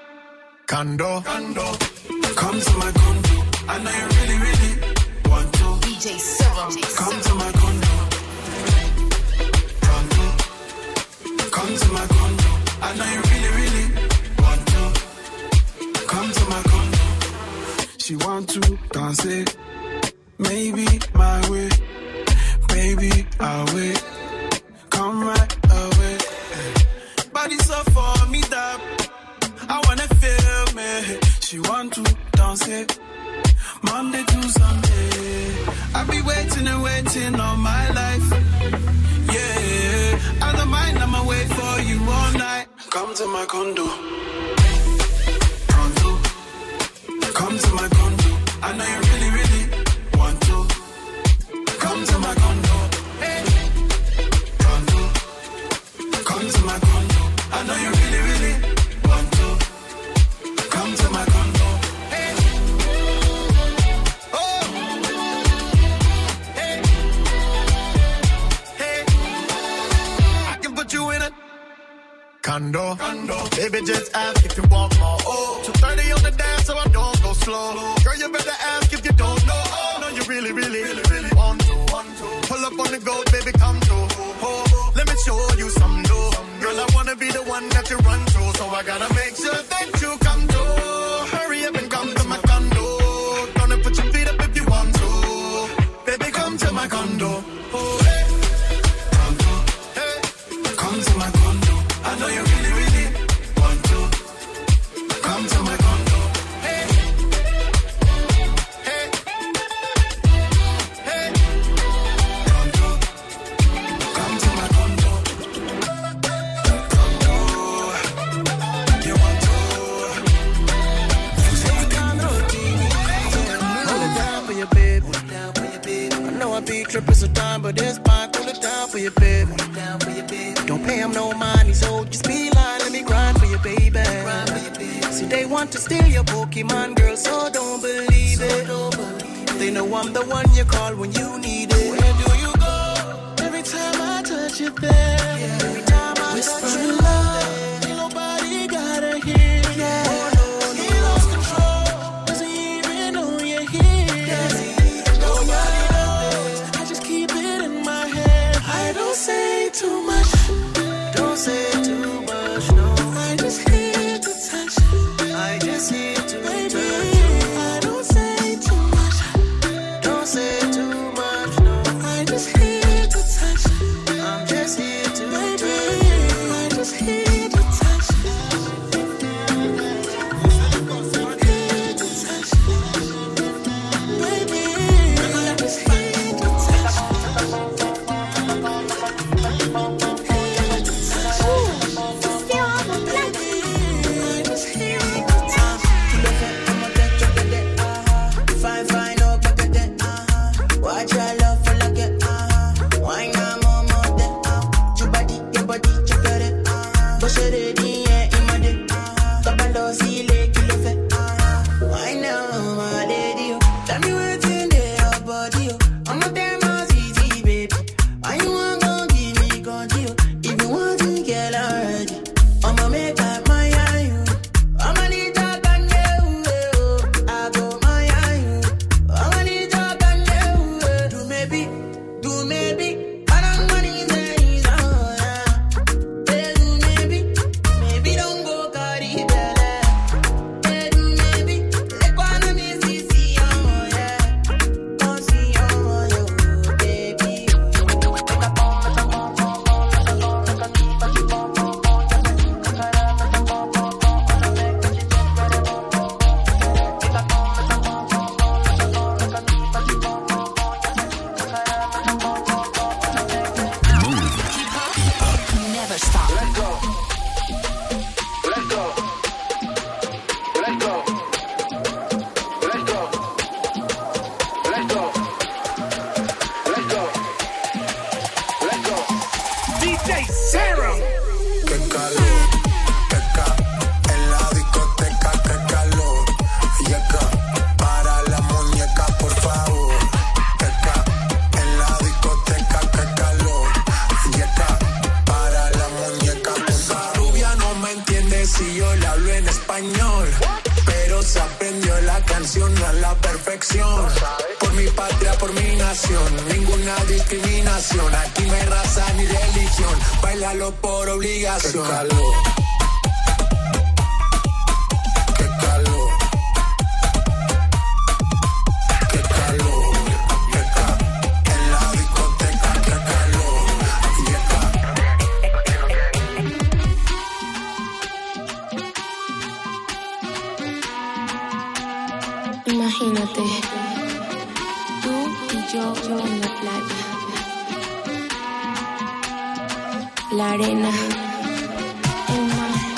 condo, condo. Come to my condo. I know you really, really want to. D J Serge, come to my condo. Condo. Come to my condo. I know you really, really want to. Come to my condo. She want to dance it. Maybe my way. Baby, I'll wait. Come right away. Body so for me that I wanna feel me. She want to dance it. Monday to Sunday. I be waiting and waiting all my life. Yeah, I don't mind, I'ma wait for you all night. Come to my condo. Condo. Come to my condo. I know you really, really want to. Come to my condo. Hey. Condo. Come to my condo. I know you really, really want to. Come to my condo. Hey. Oh. Hey. Hey. I can put you in a condo. Condo. Baby, just ask if you want more. Oh, two thirty on the dance, so I don't go slow. Girl, you better ask if you don't know. Oh, no, you really, really, really, really want to. Want to. Pull up on the go, baby, come through. Oh, let me show you some dough. Girl, I wanna be the one that you run through, so I gotta make sure that you come through. Hurry up and come to my condo. Gonna put your feet up if you want to. Baby, come to my condo. Oh, hey. Condo. Hey. Come to my condo. I know you really, really want to. Come to my condo. Hey. Hey. Hey. Condo. Come to my condo. Condo. You want to. Hold it down for your baby. I know I be tripping sometimes, but this fine. Cool it down for your baby. Don't pay him no money, so just be lying, let me grind for you, baby. See, they want to steal your Pokemon, girl, so don't believe it. They know I'm the one you call when you need it. Where do you go? Every time I touch you there. Every time I touch you love, ain't nobody gotta hear that. Oh, no, no. He lost control, doesn't even know you're here. Nobody knows, I just keep it in my head. I don't say too much. Don't say too much, no. I just here to touch. I just here to touch. I don't say too much. Don't say too much, no. I just here to touch. I'm just here to touch. I just here to touch. Here to touch. Baby, I just here to touch. Fine, fine, oh, back at that, uh-huh. Watch your love for like it, uh-huh. Why not more, more than, uh-huh. Your body, your body, check out it, uh-huh. Push it in, yeah, in my dick, uh-huh. Tabando, see, like, you love it, uh-huh. Why not, my lady, oh. Tell me what's in there, your body, oh. I'm a damn ass easy, baby. Why you want to give me control? If you want to get already, I'ma make up my eye, you. I'ma need that on you, oh. I go my eye, you. I'ma need that on you, oh. Do maybe, do maybe. I don't want these days, oh, yeah. Hey, do maybe, maybe don't go carry belly. Hey, do maybe, let go on me, see, see, oh, yeah. Oh, see, oh, yo, baby. Never stop. Let go. Let go. Let go. Let go. Let go. Let go. Let go. D J Serum. Qué calor, qué ca, en la discoteca, qué calor. Yeca, para la muñeca, por favor. Qué ca, en la discoteca, qué calor. Yeca, para la muñeca, por favor. Esa rubia no me entiende si yo le hablo en español, pero se aprendió la canción a la perfección. Por mi patria, por mi nación, ninguna discriminación. Aquí no hay raza ni religión, bailalo por obligación. Qué calor. Qué calor. Qué calor. Yeca, en la discoteca, qué calor. Yeca. Imagínate, tú y yo, yo en la playa. La arena, el mar.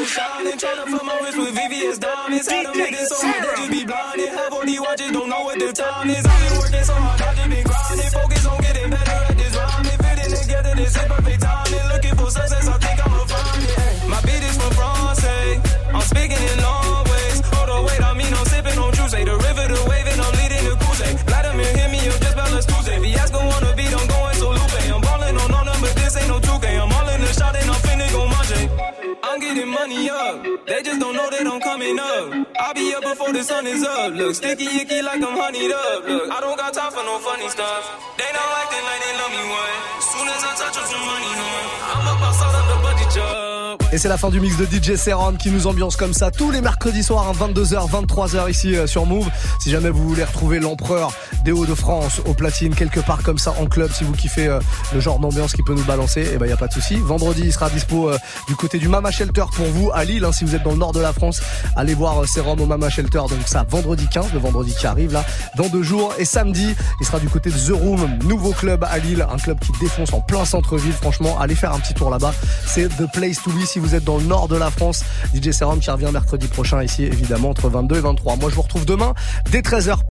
was shining, tryna fill my wrist with V V S diamonds. Had them hit it so hard that you be blinded. Have all these watches, don't know what the time is. I've been working so hard, I just been grinding. Focus on getting better at this rhyming. Fitting together, this is perfect timing. Looking for success, I think I'ma find it. Hey, my beat is from France, I'm speaking in long ways. Hold on, wait, I mean I'm sipping on juice. The river, the wave, and I'm leading the cruise. Vladimir, hit me up, just Bella's Tuesday. Fiasco wanna beat, I'm going so Lupe. I'm balling on all them, but this ain't no two K. I'm all in the shot and I'm finna go marching. I'm getting money up, they just don't know that I'm coming up. I'll be up before the sun is up. Look, sticky icky like I'm honeyed up. Look, I don't got time for no funny stuff. They not acting like they love me one. Soon as I touch on some money, huh? I'm up outside of the budget job. Et c'est la fin du mix de D J Serum qui nous ambiance comme ça tous les mercredis soirs à vingt-deux heures, vingt-trois heures ici sur Move. Si jamais vous voulez retrouver l'empereur des Hauts-de-France au platine quelque part comme ça en club, si vous kiffez euh, le genre d'ambiance qui peut nous balancer, eh ben y a pas de souci. Vendredi il sera dispo euh, du côté du Mama Shelter pour vous à Lille, hein, si vous êtes dans le nord de la France, allez voir euh, Serum au Mama Shelter. Donc ça vendredi quinze, le vendredi qui arrive là dans deux jours. Et samedi il sera du côté de The Room, nouveau club à Lille, un club qui défonce en plein centre-ville. Franchement allez faire un petit tour là-bas, c'est the place to be si vous êtes dans le nord de la France. D J Serum qui revient mercredi prochain ici évidemment entre vingt-deux et vingt-trois. Moi je vous retrouve demain dès treize heures